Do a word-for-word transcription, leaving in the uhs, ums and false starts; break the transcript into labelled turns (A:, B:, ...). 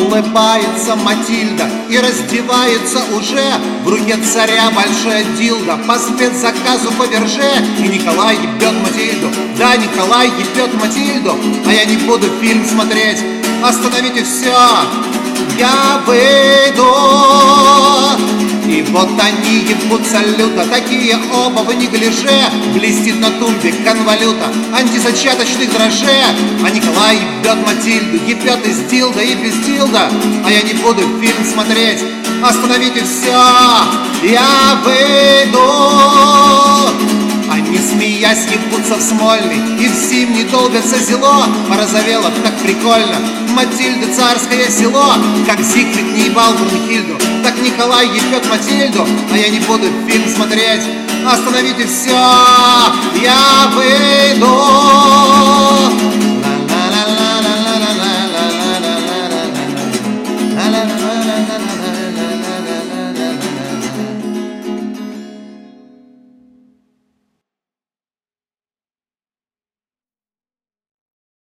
A: Улыбается Матильда и раздевается уже. В руке царя большая дилда по спецзаказу Фаберже. И Николай ебет Матильду, да, Николай ебет Матильду. А я не буду фильм смотреть, остановите все, я выйду. И вот они ебутся люто, такие оба в неглиже. Блестит на тумбе конвалюта антизачаточных дрожжей. А Николай ебет Матильду, ебет из дилда и без дилда. А я не буду фильм смотреть, остановите все, я выйду. Они, смеясь, ебутся в Смольный и в Зимний долбятся зело. Порозовело так прикольно Матильда царское село. Как Зигфрид не ебал Брунхильду, так Николай ебет Матильду. А я не буду фильм смотреть, остановите все, я выйду.